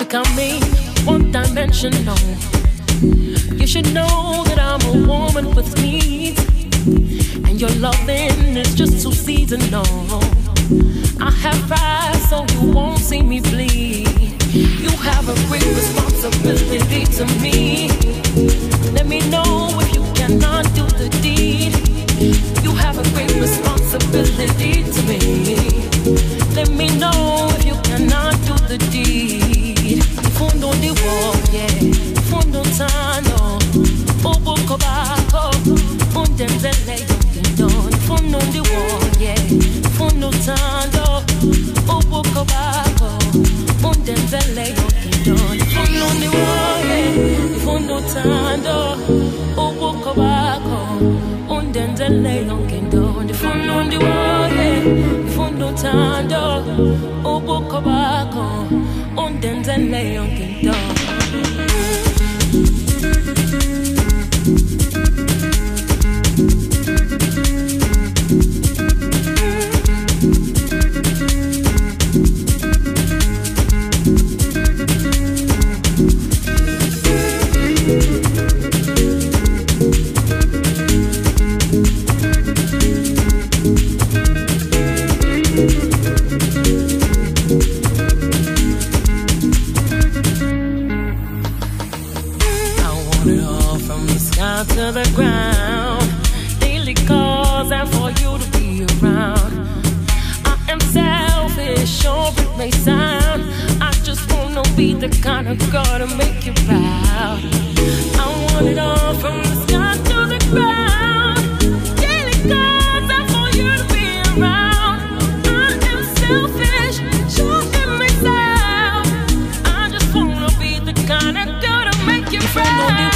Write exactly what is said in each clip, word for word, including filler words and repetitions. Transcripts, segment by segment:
think I'm mean, one dimensional. You should know that I'm a woman with needs, and your loving is just too seasonal. I have pride so you won't see me bleed. You have a great responsibility to me. Let me know if you cannot do the deed. You have a great responsibility to me. Let me know if you cannot do the deed. Fondo di wall, yeah. Fondo tano. Obo kobako. Undem zele yonkin don. Fondo di wall, yeah. Fondo tano. Obo kobako. Undem zele yonkin don. Fondo di wall, yeah. Fondo tano. Obo kobako. Undem zele yonkin don. Fondo di wall, yeah. Fondo tano. Obo kobako. Undem zele yonkin don. To the ground, daily calls out for you to be around. I am selfish, sure it may sound. I just wanna be the kind of girl to make you proud. I want it all from the sky to the ground. Daily calls out for you to be around. I am selfish, sure it may sound. I just wanna be the kind of girl to make you proud.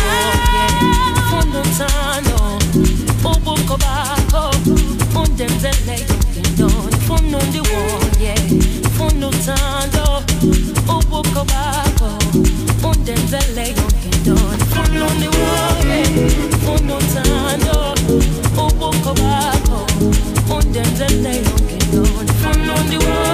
Tano, Obo Kobako, Undem Zele Yonkin Don. Fondo di wall, yeah. Fondo Tano, Obo Kobako, Undem Zele Yonkin Don. Fondo di wall, yeah. Fondo Tano, Obo Kobako, Undem Zele Yonkin Don. Fondo di wall.